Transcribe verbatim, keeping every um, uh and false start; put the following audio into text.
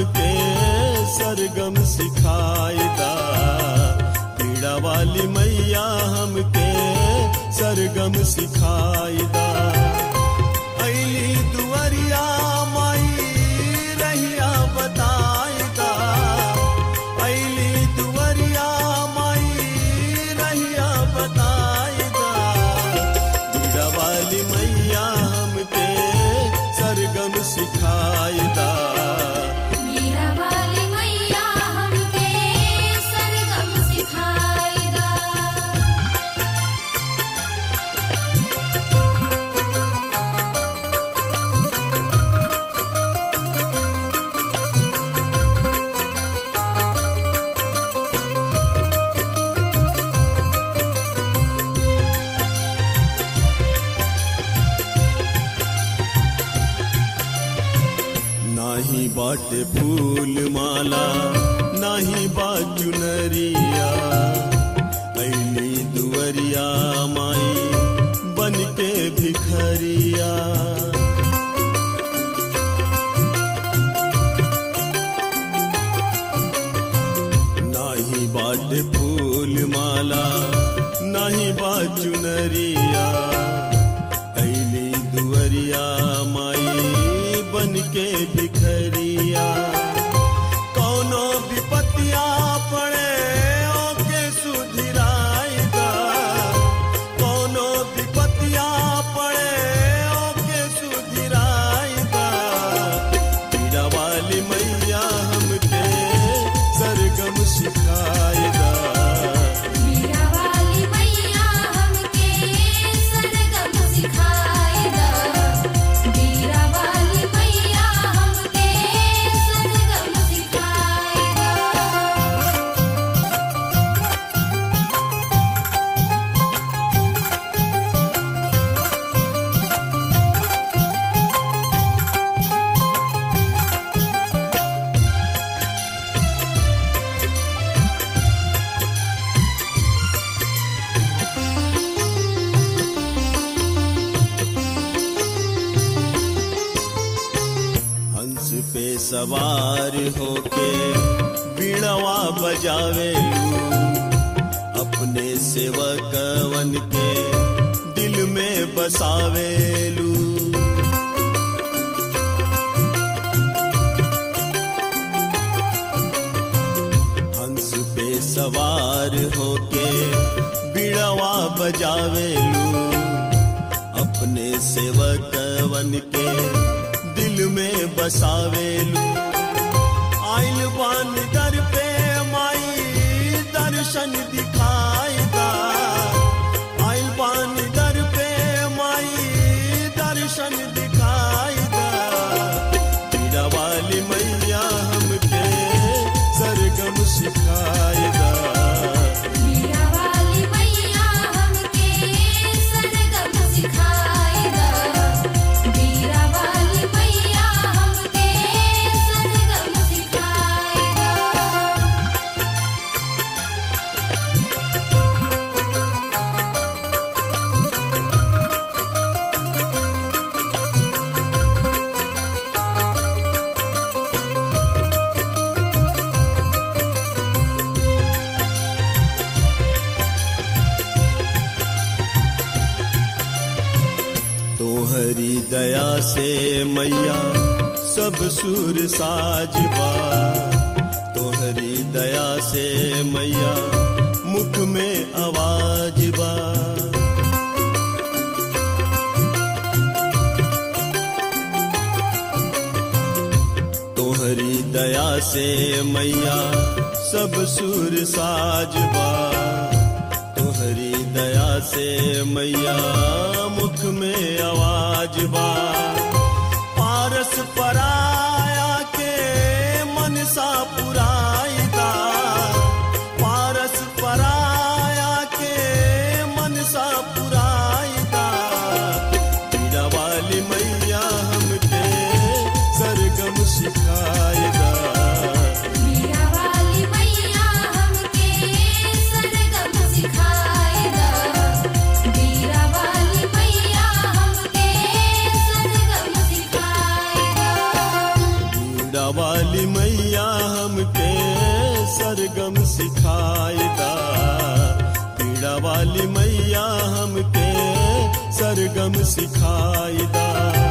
हमके सरगम सिखाईदा। पीड़ा वाली मैया हमके सरगम सिखाईदा। अली दुआरिया माई रहिया बताईदा। अली दुआरिया माई रहिया बताईदा। पीड़ा वाली मैया हमके सरगम सिखाईदा। मीरा वाली मैया हमके सरगम सिखाईदा। नाही बाटे फूल माला नाही बा चुनरिया। अली दुआरिया माई बन के भिखरिया। नाही बाटे फूल माला नाही बा चुनरिया। अली दुआरिया माई बन के भिखरिया। कौनो विपत्तिया पड़े ओके सुधिराईदा। कौनो विपत्तिया पड़े ओके सुधिराईदा। पीड़ा वाली मैया हमके सरगम सिखाईदा। मीरा वाली मैया हमके सरगम सिखाईदा। मीरा वाली मैया हमके सरगम सिखाईदा। हंस पे सवार होके बीड़वा बजावेलू। अपने सेवकवन के दिल में बसावेलू। हंस पे सवार होके बीड़वा बजावेलू। अपने सेवकवन के दिल में बसावेलू। आइल बान दर पे माई दर्शन दिखाईदा। आइल बान दर पे माई दर्शन दिखाईदा। पीड़ा वाली मैया हमके सरगम सिखाईदा। मीरा वाली मैया हमके सरगम सिखाईदा। मीरा वाली मैया हमके सरगम सिखाईदा। तोहरी दया से मैया सब सुर साजबा। तोहरी दया से मैया मुख में आवाज बा। तोहरी दया से मैया सब सुर साजबा। तोहरी दया से मैया मुख में आवाज बा। पारस पराया के मनसा पुराईदा। पारस पराया के मनसा पुराईदा। पीड़ा वाली मैया हमके सरगम सिखाईदा। मीरा वाली मैया हमके सरगम सिखाईदा। मीरा वाली मैया हमके सरगम सिखाईदा। पीड़ा वाली वाली मैया हमके सरगम सिखाईदा, पीड़ा वाली मैया हमके सरगम सिखाईदा।